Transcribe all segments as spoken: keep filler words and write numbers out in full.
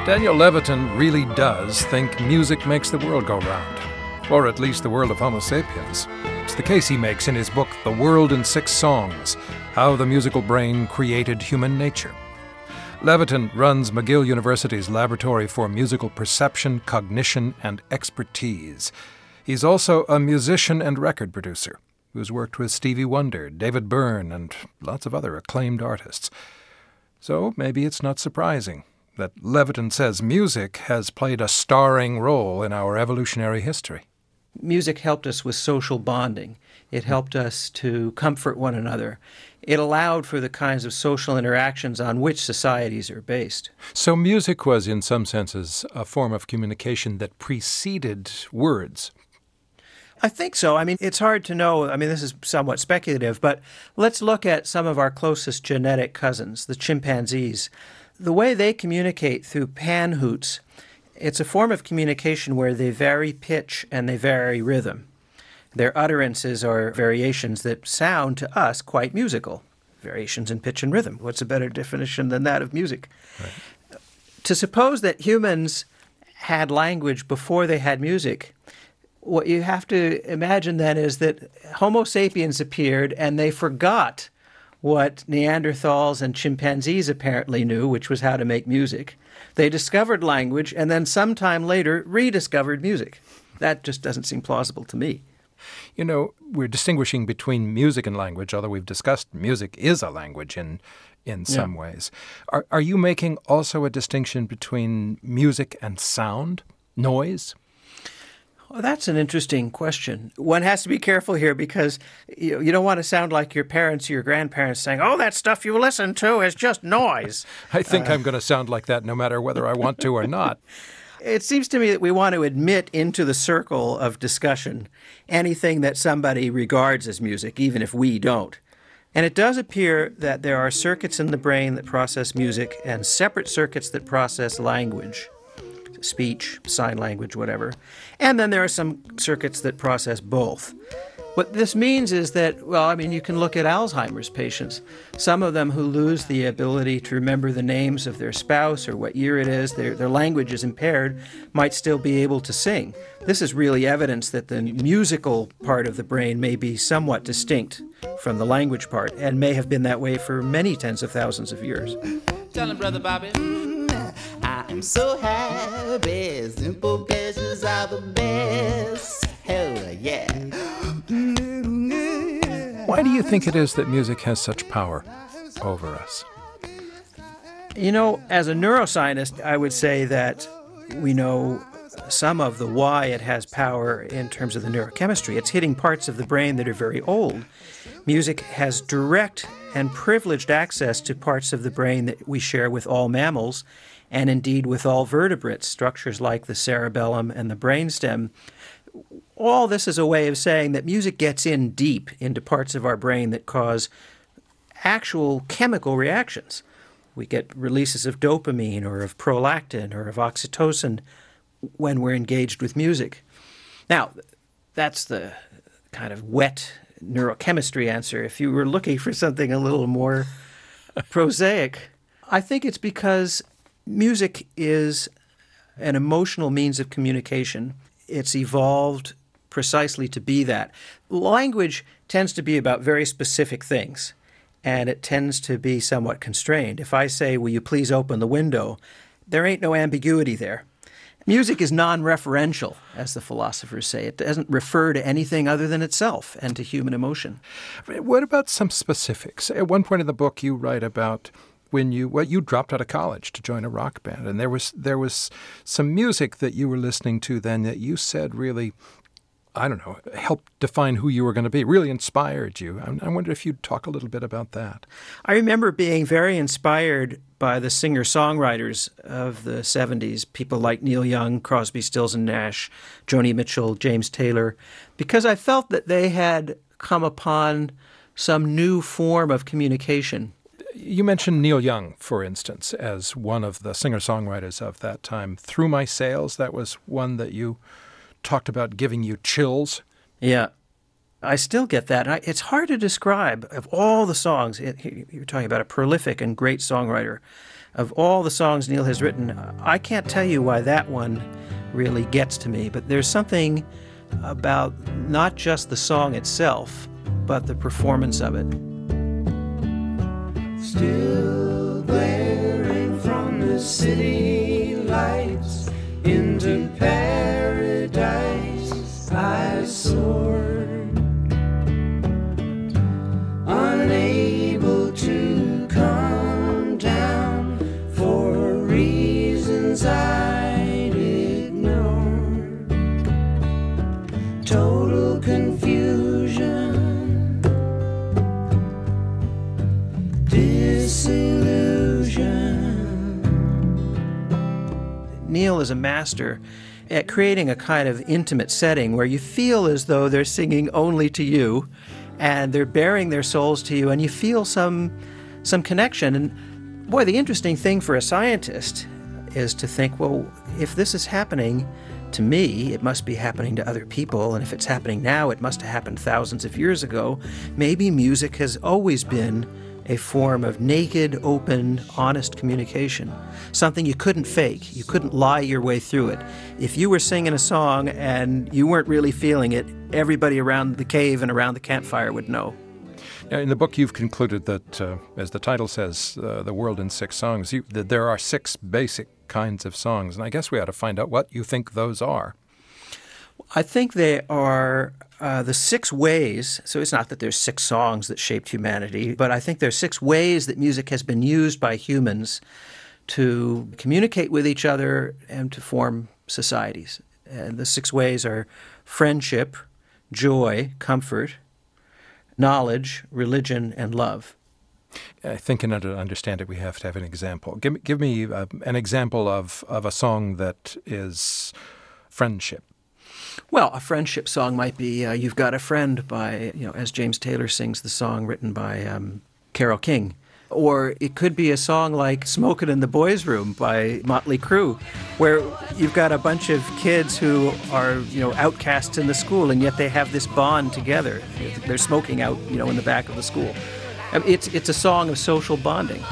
Daniel Levitin really does think music makes the world go round, or at least the world of Homo sapiens. It's the case he makes in his book, The World in Six Songs, How the Musical Brain Created Human Nature. Levitin runs McGill University's Laboratory for Musical Perception, Cognition, and Expertise. He's also a musician and record producer who's worked with Stevie Wonder, David Byrne, and lots of other acclaimed artists. So maybe it's not surprising that Levitin says music has played a starring role in our evolutionary history. Music helped us with social bonding. It helped us to comfort one another. It allowed for the kinds of social interactions on which societies are based. So music was, in some senses, a form of communication that preceded words. I think so. I mean, it's hard to know. I mean, this is somewhat speculative, but let's look at some of our closest genetic cousins, the chimpanzees. The way they communicate through panhoots, it's a form of communication where they vary pitch and they vary rhythm. Their utterances are variations that sound to us quite musical. Variations in pitch and rhythm. What's a better definition than that of music? Right. To suppose that humans had language before they had music, what you have to imagine then is that Homo sapiens appeared and they forgot what Neanderthals and chimpanzees apparently knew, which was how to make music. They discovered language and then sometime later rediscovered music. That just doesn't seem plausible to me. You know, we're distinguishing between music and language, although we've discussed music is a language in in some yeah. ways. Are, are you making also a distinction between music and sound, noise? Well, that's an interesting question. One has to be careful here because you, you don't want to sound like your parents or your grandparents saying, oh, that stuff you listen to is just noise. I think uh, I'm going to sound like that no matter whether I want to or not. It seems to me that we want to admit into the circle of discussion anything that somebody regards as music, even if we don't. And it does appear that there are circuits in the brain that process music and separate circuits that process language. Speech, sign language, whatever. And then there are some circuits that process both. What this means is that, well, I mean, you can look at Alzheimer's patients. Some of them who lose the ability to remember the names of their spouse or what year it is, their, their language is impaired, might still be able to sing. This is really evidence that the musical part of the brain may be somewhat distinct from the language part and may have been that way for many tens of thousands of years. Tell him, Brother Bobby. I am so happy, simple pleasures are the best. Hell yeah. Why do you think it is that music has such power over us? You know, as a neuroscientist, I would say that we know some of the why it has power in terms of the neurochemistry. It's hitting parts of the brain that are very old. Music has direct and privileged access to parts of the brain that we share with all mammals, and indeed with all vertebrates, structures like the cerebellum and the brainstem. All this is a way of saying that music gets in deep into parts of our brain that cause actual chemical reactions. We get releases of dopamine or of prolactin or of oxytocin when we're engaged with music. Now, that's the kind of wet neurochemistry answer. If you were looking for something a little more prosaic, I think it's because music is an emotional means of communication. It's evolved precisely to be that. Language tends to be about very specific things, and it tends to be somewhat constrained. If I say, will you please open the window, there ain't no ambiguity there. Music is non-referential, as the philosophers say. It doesn't refer to anything other than itself and to human emotion. What about some specifics? At one point in the book, you write about when you well, you dropped out of college to join a rock band, and there was there was some music that you were listening to then that you said really, I don't know, helped define who you were going to be, really inspired you. I, I wonder if you'd talk a little bit about that. I remember being very inspired by the singer-songwriters of the seventies, people like Neil Young, Crosby, Stills and Nash, Joni Mitchell, James Taylor, because I felt that they had come upon some new form of communication. You mentioned Neil Young, for instance, as one of the singer-songwriters of that time. Through My Sails, that was one that you talked about giving you chills. Yeah, I still get that. I, it's hard to describe. Of all the songs, it, you're talking about a prolific and great songwriter. Of all the songs Neil has written, I can't tell you why that one really gets to me, but there's something about not just the song itself, but the performance of it. Still glaring from the city lights into paradise I soared, unable to come down for reasons I'd ignored. Total confusion, disillusion. Neil is a master at creating a kind of intimate setting where you feel as though they're singing only to you and they're bearing their souls to you, and you feel some some connection. And boy, the interesting thing for a scientist is to think, well, if this is happening to me, it must be happening to other people, and if it's happening now, it must have happened thousands of years ago. Maybe music has always been a form of naked, open, honest communication, something you couldn't fake. You couldn't lie your way through it. If you were singing a song and you weren't really feeling it, everybody around the cave and around the campfire would know. Now, in the book, you've concluded that, uh, as the title says, uh, The World in Six Songs, you, that there are six basic kinds of songs, and I guess we ought to find out what you think those are. I think they are uh, the six ways, so it's not that there's six songs that shaped humanity, but I think there's six ways that music has been used by humans to communicate with each other and to form societies. And the six ways are friendship, joy, comfort, knowledge, religion, and love. I think in order to understand it, we have to have an example. Give, me- give me uh, an example of, of a song that is friendship. Well, a friendship song might be uh, You've Got a Friend by, you know, as James Taylor sings the song written by um, Carole King. Or it could be a song like Smokin' in the Boys' Room by Motley Crue, where you've got a bunch of kids who are, you know, outcasts in the school, and yet they have this bond together. They're smoking out, you know, in the back of the school. It's, it's a song of social bonding.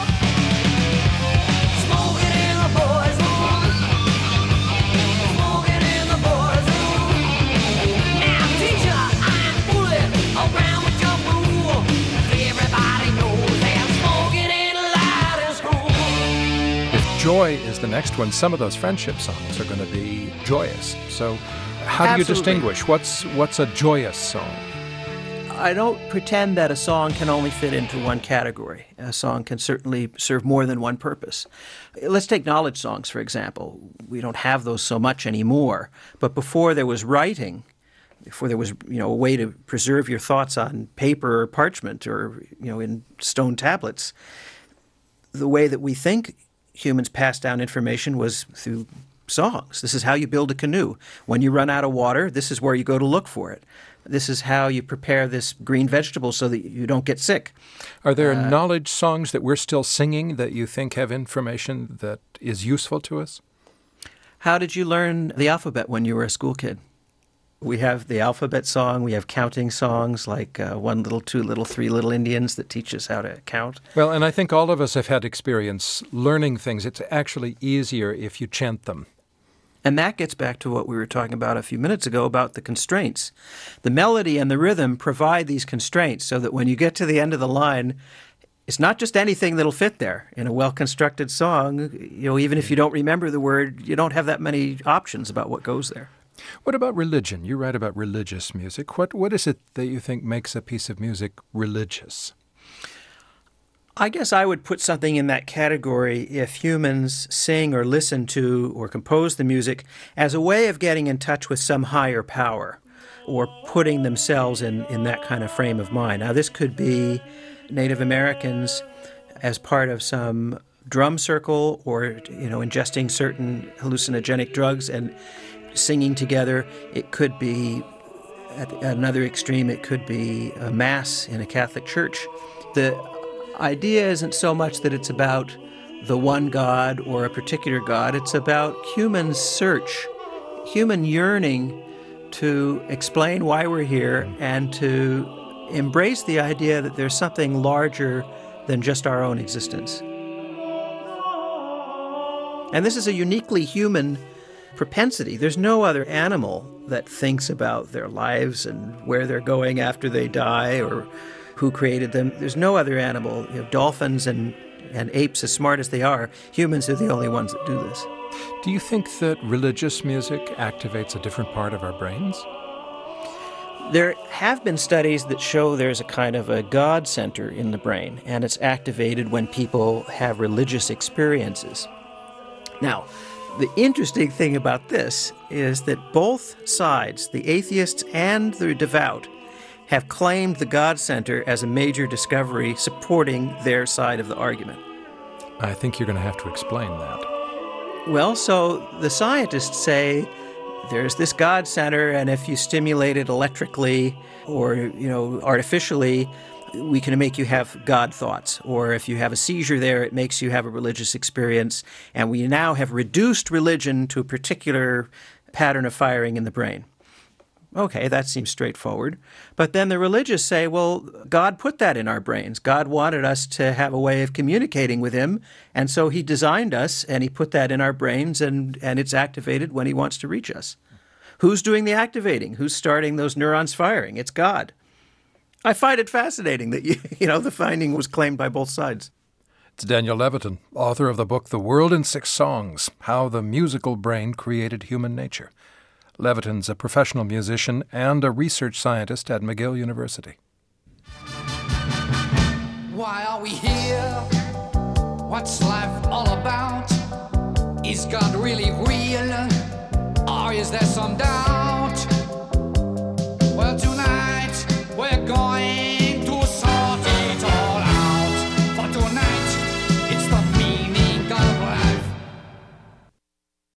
Joy is the next one. Some of those friendship songs are going to be joyous. So how do you Absolutely. distinguish? What's what's a joyous song? I don't pretend that a song can only fit into one category. A song can certainly serve more than one purpose. Let's take knowledge songs, for example. We don't have those so much anymore. But before there was writing, before there was, you know, a way to preserve your thoughts on paper or parchment or, you know, in stone tablets, the way that we think humans pass down information was through songs. This is how you build a canoe. When you run out of water, this is where you go to look for it. This is how you prepare this green vegetable so that you don't get sick. Are there Uh, knowledge songs that we're still singing that you think have information that is useful to us? How did you learn the alphabet when you were a school kid? We have the alphabet song. We have counting songs like uh, One Little, Two Little, Three Little Indians that teach us how to count. Well, and I think all of us have had experience learning things. It's actually easier if you chant them. And that gets back to what we were talking about a few minutes ago about the constraints. The melody and the rhythm provide these constraints so that when you get to the end of the line, it's not just anything that'll fit there. In a well-constructed song, you know, even if you don't remember the word, you don't have that many options about what goes there. What about religion? You write about religious music. What What is it that you think makes a piece of music religious? I guess I would put something in that category if humans sing or listen to or compose the music as a way of getting in touch with some higher power or putting themselves in, in that kind of frame of mind. Now, this could be Native Americans as part of some drum circle or, you know, ingesting certain hallucinogenic drugs and singing together. It could be, at another extreme, it could be a mass in a Catholic church. The idea isn't so much that it's about the one God or a particular God. It's about human search, human yearning to explain why we're here and to embrace the idea that there's something larger than just our own existence. And this is a uniquely human propensity. There's no other animal that thinks about their lives and where they're going after they die or who created them. There's no other animal. You know, dolphins and, and apes, as smart as they are, humans are the only ones that do this. Do you think that religious music activates a different part of our brains? There have been studies that show there's a kind of a God center in the brain, and it's activated when people have religious experiences. Now, the interesting thing about this is that both sides, the atheists and the devout, have claimed the God center as a major discovery supporting their side of the argument. I think you're going to have to explain that. Well, so the scientists say there's this God center, and if you stimulate it electrically or, you know, artificially, we can make you have God thoughts. Or if you have a seizure there, it makes you have a religious experience. And we now have reduced religion to a particular pattern of firing in the brain. Okay, that seems straightforward. But then the religious say, well, God put that in our brains. God wanted us to have a way of communicating with him, and so he designed us, and he put that in our brains, and, and it's activated when he wants to reach us. Who's doing the activating? Who's starting those neurons firing? It's God. I find it fascinating that, you, you know, the finding was claimed by both sides. It's Daniel Levitin, author of the book The World in Six Songs, How the Musical Brain Created Human Nature. Levitin's a professional musician and a research scientist at McGill University. Why are we here? What's life all about? Is God really real? Or is there some doubt? Well, tonight we're going